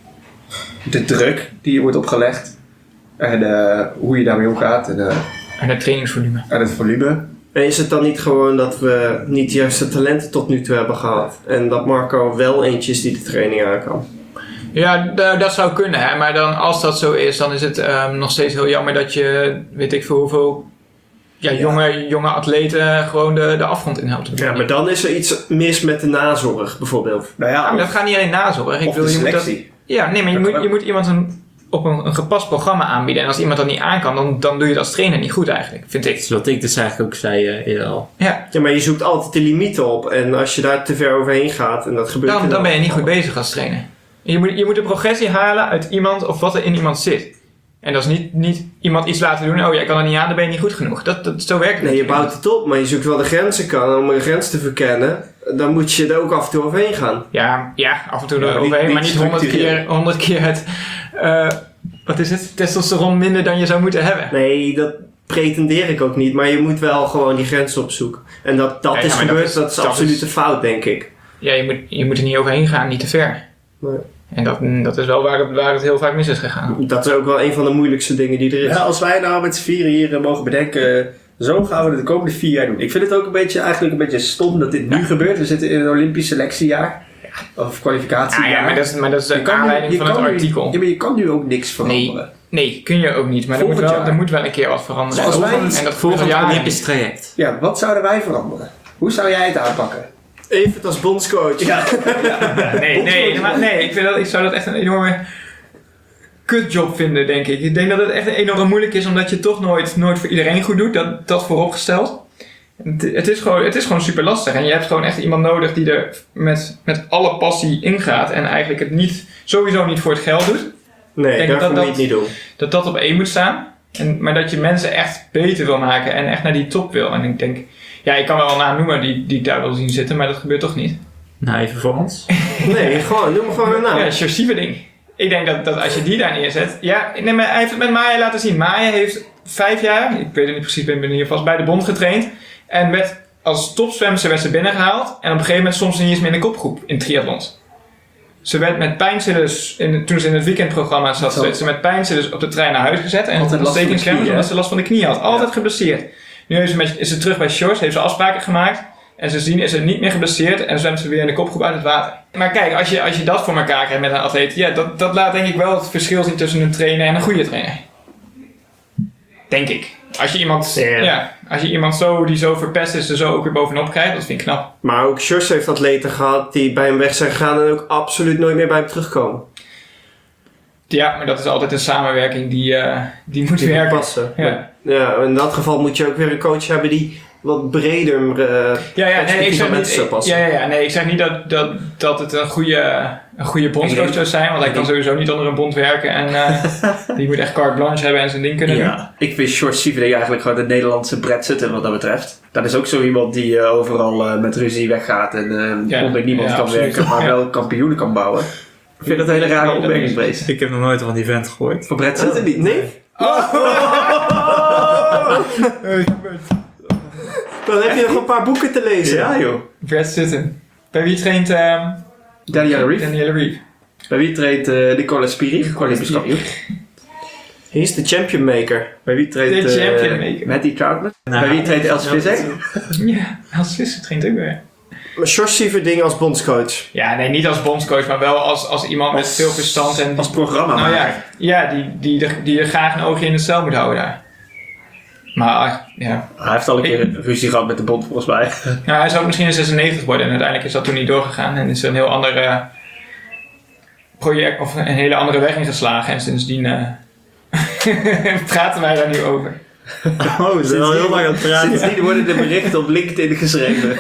de druk die je wordt opgelegd. En uh, hoe je daarmee omgaat. En, uh, en het trainingsvolume. en het volume. En is het dan niet gewoon dat we niet de juiste talenten tot nu toe hebben gehad? En dat Marco wel eentje is die de training aan kan? Ja, d- dat zou kunnen. Hè? Maar dan, als dat zo is, dan is het um, nog steeds heel jammer dat je, weet ik veel hoeveel ja, jonge, jonge atleten gewoon de, de afgrond in helpt. Ja, maar dan is er iets mis met de nazorg bijvoorbeeld. Nou Ja, ja, maar dat gaat niet alleen nazorg. Ik of wil, de je moet dat, selectie. ja, nee, maar je Dat moet, kan je ook. moet iemand een, op een, een gepast programma aanbieden. En als iemand dat niet aan kan, dan, dan doe je dat als trainer niet goed eigenlijk, vind Dat ik. is wat ik dus eigenlijk ook zei uh, eerder al. Ja, Ja, maar je zoekt altijd de limieten op. En als je daar te ver overheen gaat, en dat gebeurt... dan, in dan ben je elk niet goed geval. bezig als trainer. Je moet, je moet de progressie halen uit iemand of wat er in iemand zit. En dat is niet, niet iemand iets laten doen. Oh, jij kan er niet aan, dan ben je niet goed genoeg. Dat, dat, zo werkt het Nee, je natuurlijk bouwt het op, maar je zoekt wel de grenzen kan. Om een grens te verkennen, dan moet je er ook af en toe overheen gaan. Ja, ja, af en toe Ja, maar eroverheen, niet- maar niet niet honderd structureel. keer, honderd keer het, uh, wat is het, testosteron minder dan je zou moeten hebben. Nee, dat pretendeer ik ook niet. Maar je moet wel gewoon die grenzen opzoeken. En dat dat Ja, is ja, maar dat gebeurd, is- dat is, dat absoluut is- een fout, denk ik. Ja, je moet, je moet er niet overheen gaan, niet te ver. Nee. En dat, dat is wel waar het, waar het heel vaak mis is gegaan. Dat is ook wel een van de moeilijkste dingen die er is. Ja, als wij nou met z'n vieren hier uh, mogen bedenken, uh, zo gaan we het de komende vier jaar doen. Ik vind het ook een beetje, eigenlijk een beetje stom dat dit nu gebeurt. We zitten in een Olympisch selectiejaar. Of kwalificatiejaar. Ja, ja, maar dat is, maar dat is de Je kan nu- aanleiding je van het kan nu- artikel. Ja, maar je kan nu ook niks veranderen. Nee, kun je ook niet. Maar er moet, Volgend wel, jaar. er moet wel een keer wat veranderen. Zoals wij- en dat gebeurt al Volgend jaren Olympisch niet. traject. Ja, wat zouden wij veranderen? Hoe zou jij het aanpakken? Even als bondscoach. Ja. Nee, nee, maar nee ik, vind dat, ik zou dat echt een enorme kutjob vinden, denk ik. Ik denk dat het echt enorm moeilijk is, omdat je het toch nooit, nooit voor iedereen goed doet. Dat, dat vooropgesteld. Het, het, is gewoon, het is gewoon super lastig. En je hebt gewoon echt iemand nodig die er met, met alle passie ingaat. En eigenlijk het niet, sowieso niet voor het geld doet. Nee, denk daarvoor dat moet je dat- het niet doen. Dat dat op één moet staan. En, maar dat je mensen echt beter wil maken en echt naar die top wil. En ik denk, ja, ik kan wel een naam noemen die, die ik daar wil zien zitten, maar dat gebeurt toch niet. Nou, even voor ons. Nee, gewoon, noem gewoon een naam. Ja, Sjors Sieverding. Ik denk dat, dat als je die daar neerzet... Ja, nee, maar hij heeft het met Maya laten zien. Maya heeft vijf jaar, ik weet het niet precies, ben in ieder geval bij de bond getraind. En werd als topzwemster werd ze binnengehaald. En op een gegeven moment stond ze niet eens meer in de kopgroep in triathlons. Ze werd met pijnstillers, in, toen ze in het weekendprogramma zat, Zo. werd ze met pijnstillers op de trein naar huis gezet. En Altijd last van de ontstekingsremmers, knie, hè? omdat ze last van de knie had. Altijd geblesseerd. Nu is ze, met, is ze terug bij Sjors, heeft ze afspraken gemaakt. En ze zien is ze niet meer geblesseerd en zwemt ze weer in de kopgroep uit het water. Maar kijk, als je, als je dat voor elkaar krijgt met een atleet, ja, dat, dat laat denk ik wel het verschil zien tussen een trainer en een goede trainer. Denk ik. Als je iemand, Ja. ja, als je iemand zo, die zo verpest is, er zo ook weer bovenop krijgt, dat vind ik knap. Maar ook Sjors heeft atleten gehad die bij hem weg zijn gegaan en ook absoluut nooit meer bij hem terugkomen. Ja, maar dat is altijd een samenwerking die, uh, die moet Die werken. passen. Ja. Ja, in dat geval moet je ook weer een coach hebben die wat breder uh, Ja, ja, nee, ik zeg mensen niet, zou ik, passen. ja, ja, ja, nee, ik zeg niet dat, dat, dat het een goede, een goede bondscoach zou zijn, want hij kan sowieso niet onder een bond werken en uh, die moet echt carte blanche hebben en zijn ding kunnen doen. Ja, ik vind Sjors Sieverding eigenlijk gewoon de Nederlandse Brad Sutton wat dat betreft. Dat is ook zo iemand die uh, overal uh, met ruzie weggaat en uh, Ja, onder niemand ja, kan absoluut. werken, maar Ja. wel kampioenen kan bouwen. Ik vind dat een hele rare Nee, dat opmerkingswezen. Ik heb nog nooit van die vent gehoord. Van Brad Sutton niet. Nee? Dan heb je nog een paar boeken te lezen. Ja joh. Brad Sutton. Bij wie traint um, Danielle Reef. Danielle Reef? Bij wie treedt uh, Nicola Spirig, Olympisch kampioen. Hier is de champion maker. Bij wie treedt De uh, champion maker. Matty Troutman? Nou, Bij wie treedt Els Visser? Ja, als Visser traint ook weer. Maar Sjors Sieverding als bondscoach. Ja, nee, niet als bondscoach, maar wel als, als iemand met Als- veel verstand. En Als programma. nou ja, ja die, die, er, die er graag een oogje in het cel moet houden daar. Maar ja, Hij heeft al een keer een ruzie gehad met de bond volgens mij. nou, hij zou misschien een zesennegentig worden en uiteindelijk is dat toen niet doorgegaan. En is er een heel ander eh, project of een hele andere weg ingeslagen. En sindsdien uh, praten wij daar nu over. Oh, ze zijn al heel lang aan het praten. Sindsdien worden de berichten op LinkedIn geschreven.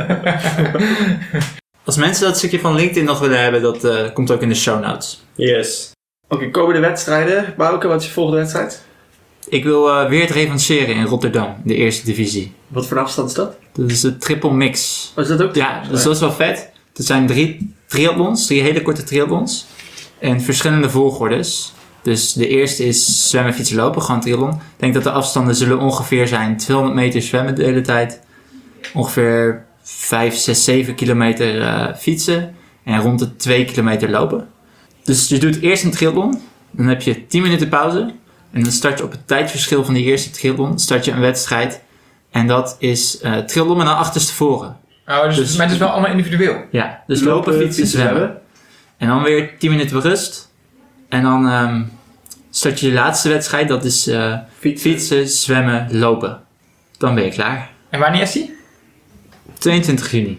Als mensen dat stukje van LinkedIn nog willen hebben, dat uh, komt ook in de show notes. Yes. Oké, okay, komende wedstrijden. Bouke, wat is je volgende wedstrijd? Ik wil uh, weer het revancheren in Rotterdam, de eerste divisie. Wat voor afstand is dat? Dat is de triple mix. Oh, is dat ook? Ja, dus dat is wel vet. Er zijn drie triathlons, drie hele korte triathlons. En verschillende volgordes. Dus de eerste is zwemmen, fietsen, lopen, gewoon triathlon. Ik denk dat de afstanden zullen ongeveer zijn tweehonderd meter zwemmen de hele tijd. Ongeveer vijf, zes, zeven kilometer uh, fietsen. En rond de twee kilometer lopen. Dus je doet eerst een triathlon. Dan heb je tien minuten pauze. En dan start je op het tijdverschil van die eerste triathlon. Start je een wedstrijd. En dat is uh, triathlon met dan achterstevoren. Oh, dus, Dus- maar het is wel allemaal individueel. Ja, dus lopen, fietsen, zwemmen. En dan weer tien minuten rust. En dan um, start je je laatste wedstrijd. Dat is uh, Fietsen. fietsen, zwemmen, lopen. Dan ben je klaar. En wanneer is die? tweeëntwintig juni.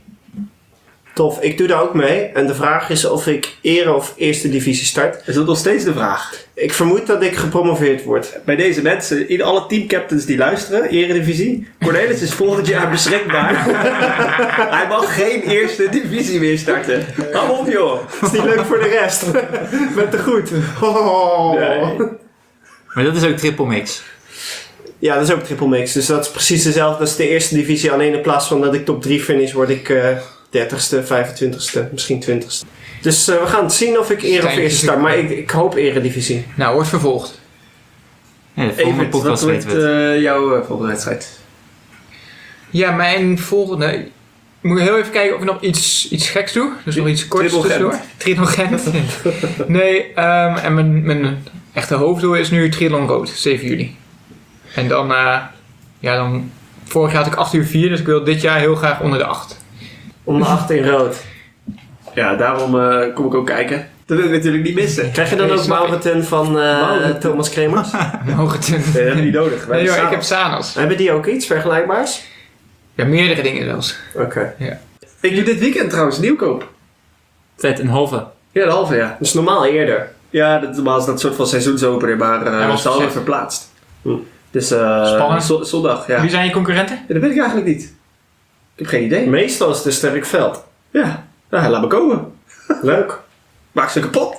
Tof, ik doe daar ook mee. En de vraag is of ik ere of eerste divisie start. Is dat nog steeds de vraag? Ik vermoed dat ik gepromoveerd word. Bij deze mensen, in alle teamcaptains die luisteren, Eredivisie. Cornelis is volgend jaar beschikbaar. Hij mag geen eerste divisie meer starten. Hou op joh. Is niet leuk voor de rest. Met te goed. Oh. Nee. Maar dat is ook triple mix. Ja, dat is ook triple mix. Dus dat is precies dezelfde als de eerste divisie. Alleen in plaats van dat ik top drie finish, word ik uh, dertigste, vijfentwintigste, misschien twintigste. Dus uh, we gaan zien of ik ere of Kleine eerste start. Maar ik, ik hoop eredivisie. Nou, wordt vervolgd. Ja, de volgende Evert, wat podcast wordt weten we het. uh, jouw uh, volgende wedstrijd? Ja, mijn volgende... Ik moet heel even kijken of ik nog iets, iets geks doe. Dus nog iets korts Triple tussendoor. Triathlon Gent. Nee, um, en mijn, mijn echte hoofddoel is nu Triathlon Rood, zeven juli. En dan, uh, ja dan... Vorig jaar had ik acht uur vier, dus ik wil dit jaar heel graag onder de acht. Om de acht in rood. Ja, daarom uh, kom ik ook kijken. Dat wil ik natuurlijk niet missen. Krijg je dan Nee, ook snap ik. Mauriten van uh, Mauriten. Thomas Kremers? Mogen ten... Nee, dat hebben we niet nodig. Nee joh, ik heb Sanos. Hebben die ook iets vergelijkbaars? Ja, meerdere dingen zelfs. Oké. Okay. Ik doe dit weekend trouwens nieuwkoop. Vet, een halve. Ja, de halve ja. Dus normaal eerder. Ja, dat normaal is dat soort van seizoensopener, maar Hij uh, was ze hadden verzet. verplaatst. Hm. Dus uh, Spannend. zo- zondag, ja. Wie zijn je concurrenten? Ja. Dat weet ik eigenlijk niet. Ik heb geen idee. Meestal is het een sterk veld. Ja, ja laat me komen. Leuk. Maak ze kapot.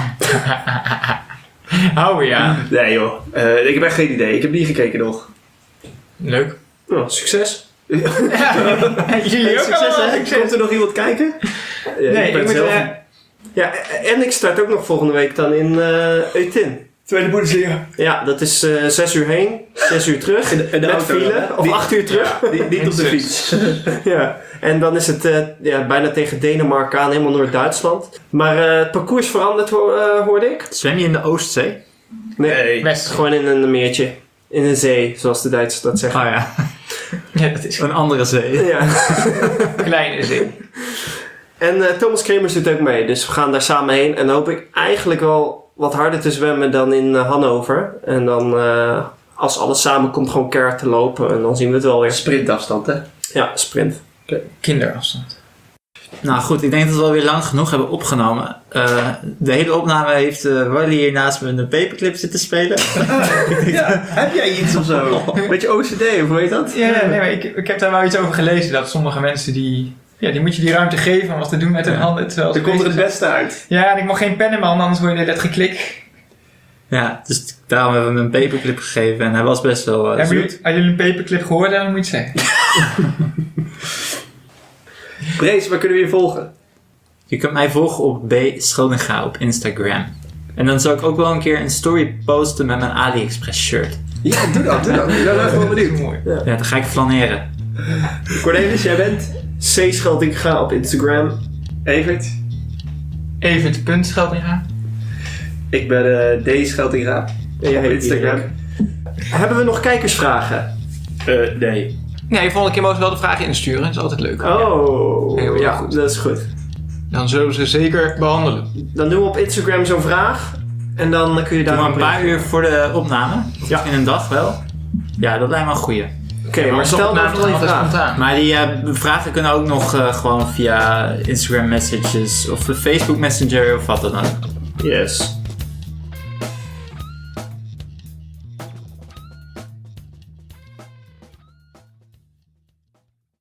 Oh ja. Nee joh, uh, ik heb echt geen idee. Ik heb niet gekeken nog. Leuk. Nou, succes. Jullie ook Succes allemaal hè? succes. Komt er nog iemand kijken? Ja, Nee, ik ben ik moet... zelf- eh, Ja, en ik start ook nog volgende week dan in uh, Eutin. Tweede Bundesliga. Ja, dat is uh, zes uur heen, zes uur terug. In de- in de met auto, file, hè? of Die- acht uur terug. Niet, niet op de fiets. Ja, en dan is het uh, ja, bijna tegen Denemarken aan, helemaal Noord-Duitsland. Maar uh, het parcours verandert, ho- uh, hoorde ik. Zwem je in de Oostzee? Nee, Nee. West. gewoon in een meertje. In een zee, zoals de Duitsers dat zeggen. Oh ja, Ja, dat is een andere zee. Ja. een kleine zin. En uh, Thomas Kremers doet ook mee, dus we gaan daar samen heen. En dan hoop ik eigenlijk wel wat harder te zwemmen dan in uh, Hannover. En dan, uh, als alles samenkomt, gewoon keihard te lopen. En dan zien we het wel weer. Sprintafstand hè. Ja, sprint. Kinderafstand. Nou goed, ik denk dat we alweer lang genoeg hebben opgenomen. Uh, de hele opname heeft uh, Wally hier naast me een paperclip zitten spelen. Ja, heb jij iets of zo? Beetje O C D of hoe heet dat? Ja, nee, maar ik, ik heb daar wel iets over gelezen. Dat sommige mensen die... Ja, die moet je die ruimte geven om wat te doen met hun Ja. handen. Terwijl ze Dan komt er het bezig beste uit. zijn. Ja, en ik mag geen pen in mijn handen, anders hoor je net geklik. Ja, dus daarom hebben we hem een paperclip gegeven en hij was best wel uh, Hebben zoet. jullie, hadden jullie een paperclip gehoord? Dan moet je het zeggen. Brees, waar kunnen we je volgen? Je kunt mij volgen op B Schoninga op Instagram. En dan zal ik ook wel een keer een story posten met mijn AliExpress shirt. Ja, doe dat, doe dat. Ik ben echt wel benieuwd. Mooi. Ja, dan ga ik flaneren. Cornelis, jij bent? C Scheldinga op Instagram. Evert? Even het punt Scheldinga. Ik ben uh, D. Scheltinga. Ja, op Instagram. Hebben we nog kijkersvragen? Uh, nee. Nee, volgende keer mogen ze wel de vragen insturen. Dat is altijd leuk. Oh, Heel ja, goed. dat is goed. Dan zullen we ze zeker behandelen. Dan doen we op Instagram zo'n vraag. En dan kun je daar Doe maar een paar uur voor de opname. Of Ja. in een dag wel. Ja, dat lijkt me een goeie. Oké, okay, maar stel dan vooral je vraag. spontaan. Maar die uh, vragen kunnen ook nog uh, gewoon via Instagram messages of de Facebook Messenger of wat dan ook. Yes.